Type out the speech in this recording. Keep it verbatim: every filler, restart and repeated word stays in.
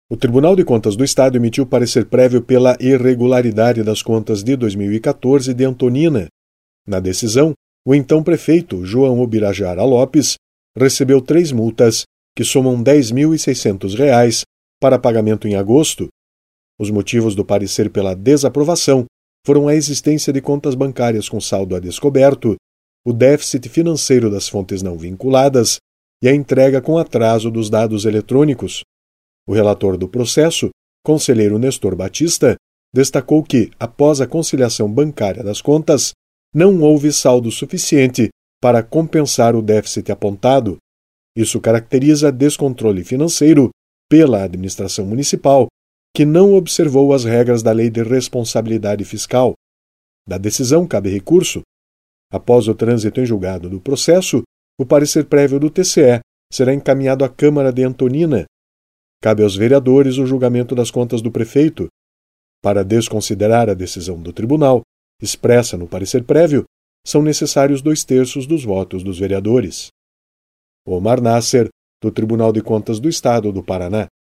O Tribunal de Contas do Estado emitiu parecer prévio pela irregularidade das contas de dois mil e quatorze de Antonina. Na decisão, o então prefeito, João Ubirajara Lopes, recebeu três multas, que somam dez mil e seiscentos reais, para pagamento em agosto. Os motivos do parecer pela desaprovação foram a existência de contas bancárias com saldo a descoberto, o déficit financeiro das fontes não vinculadas e a entrega com atraso dos dados eletrônicos. O relator do processo, conselheiro Nestor Batista, destacou que, após a conciliação bancária das contas, não houve saldo suficiente para compensar o déficit apontado. Isso caracteriza descontrole financeiro pela administração municipal, que não observou as regras da Lei de Responsabilidade Fiscal. Da decisão cabe recurso. Após o trânsito em julgado do processo, o parecer prévio do T C E será encaminhado à Câmara de Antonina. Cabe aos vereadores o julgamento das contas do prefeito. Para desconsiderar a decisão do tribunal, expressa no parecer prévio, são necessários dois terços dos votos dos vereadores. Omar Nasser, do Tribunal de Contas do Estado do Paraná.